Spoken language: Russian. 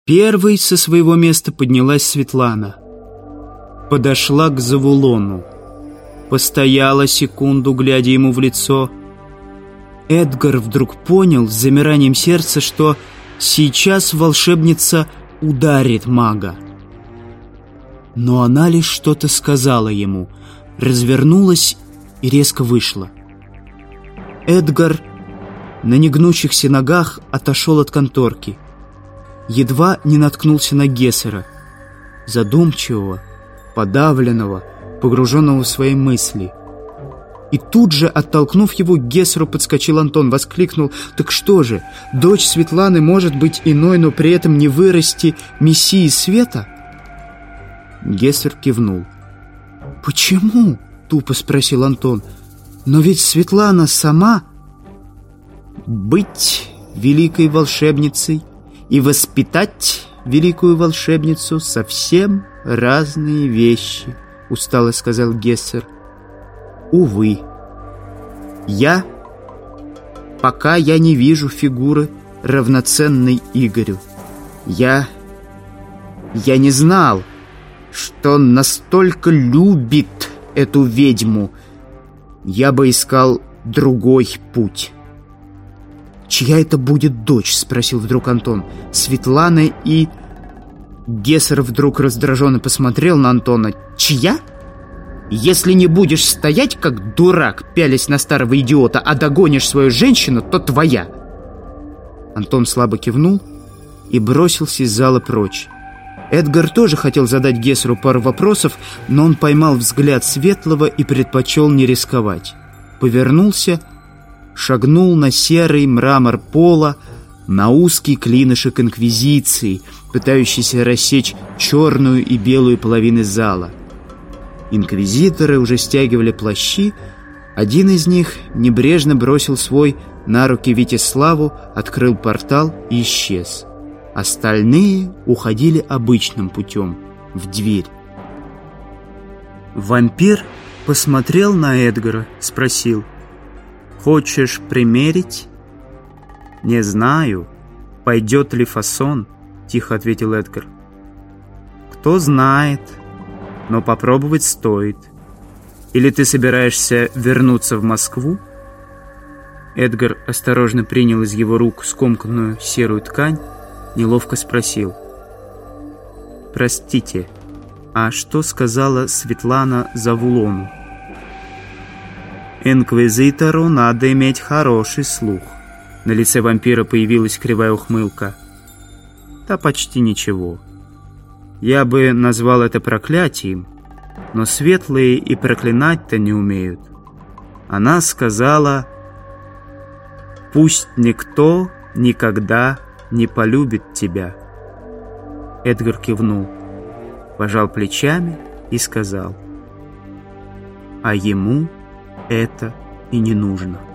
Первой со своего места поднялась Светлана. Подошла к Завулону. Постояла секунду, глядя ему в лицо. Эдгар вдруг понял с замиранием сердца, что сейчас волшебница ударит мага. Но она лишь что-то сказала ему, развернулась и резко вышла. Эдгар на негнущихся ногах отошел от конторки. Едва не наткнулся на Гессера, задумчивого, подавленного, погруженного в свои мысли. И тут же, оттолкнув его, к Гессеру подскочил Антон, воскликнул: «Так что же, дочь Светланы может быть иной, но при этом не вырасти мессией света?» Гессер кивнул. «Почему?» — тупо спросил Антон. «Но ведь Светлана сама...» «Быть великой волшебницей и воспитать великую волшебницу — совсем разные вещи», — устало сказал Гессер. «Увы, пока я не вижу фигуры, равноценной Игорю. Я не знал, что он настолько любит эту ведьму. Я бы искал другой путь». «Чья это будет дочь?» — спросил вдруг Антон. «Светлана и...» Гессер вдруг раздраженно посмотрел на Антона. «Чья? Если не будешь стоять, как дурак, пялясь на старого идиота, а догонишь свою женщину, то твоя!» Антон слабо кивнул и бросился из зала прочь. Эдгар тоже хотел задать Гессеру пару вопросов, но он поймал взгляд Светлого и предпочел не рисковать. Повернулся, шагнул на серый мрамор пола, на узкий клинышек инквизиции, пытающийся рассечь черную и белую половины зала. Инквизиторы уже стягивали плащи. Один из них небрежно бросил свой на руки Витиславу, открыл портал и исчез. Остальные уходили обычным путем, в дверь. Вампир посмотрел на Эдгара, спросил: «Хочешь примерить?» «Не знаю, пойдет ли фасон», — тихо ответил Эдгар. «Кто знает, но попробовать стоит. Или ты собираешься вернуться в Москву?» Эдгар осторожно принял из его рук скомканную серую ткань, неловко спросил: «Простите, а что сказала Светлана Завулону?» «Инквизитору надо иметь хороший слух». На лице вампира появилась кривая ухмылка. «Да почти ничего. Я бы назвал это проклятием, но светлые и проклинать-то не умеют. Она сказала: пусть никто никогда не полюбит тебя». Эдгар кивнул, пожал плечами и сказал: «А ему это и не нужно».